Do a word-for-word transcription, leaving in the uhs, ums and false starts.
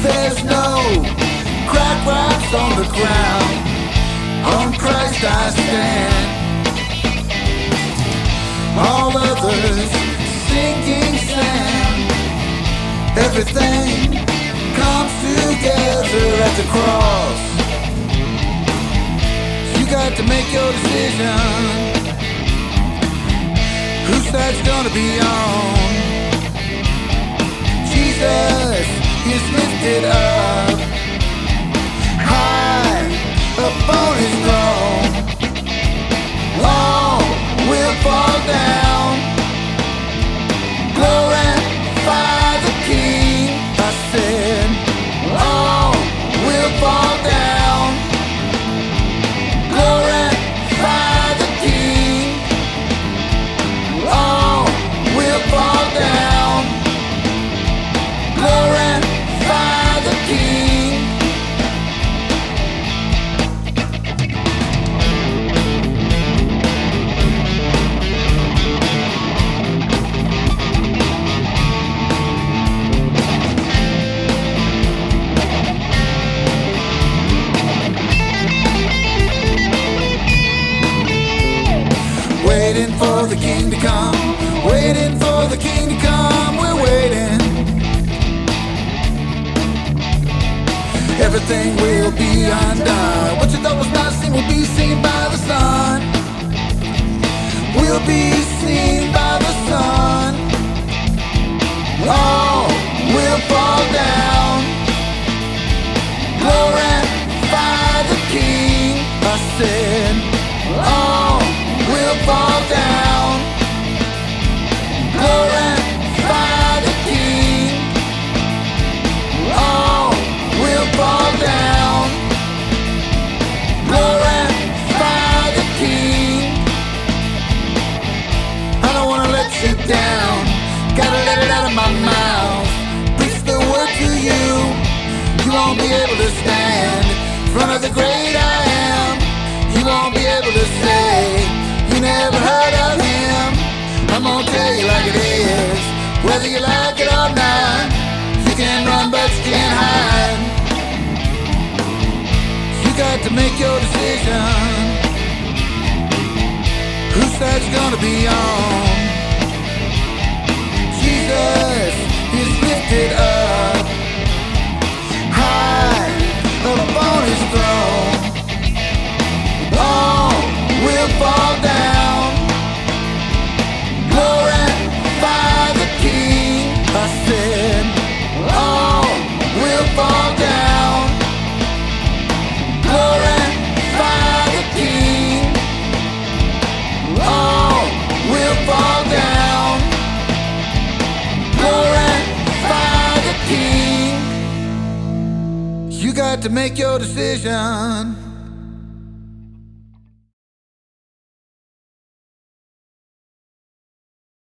There's no crack rocks on the ground. On Christ I stand. All others sinking sand. Everything comes together at the cross. You got to make your decision. Whose side's gonna be on? Jesus is lifted up, high upon his throne. All will fall down. Glorify the King. I said, all will fall down. Glorify the King. All will fall down. Glorify the King. Waiting for the King to come. Waiting for the King to come. We're waiting. Everything will be undone. What you thought was not seen will be seen by the sun. Will be seen by the sun. All will fall down. Glorify the King. I said, all will fall down. Glorify the King. All will fall down. Glorify the King. I don't wanna let you down. Gotta let it out of my mouth. Preach the word to you. You won't be able to stand in front of the great I am. You won't be able to say you never heard of him. I'm gonna tell you like it is. Whether you like it or not, you can run but you can't hide. You got to make your decision. Whose side's gonna be on? Jesus is lifted up, high upon his throne. All will fall down. Glorify the King. I said, all will fall down. Glorify the King. All will fall down. Glorify the King. You got to make your decision.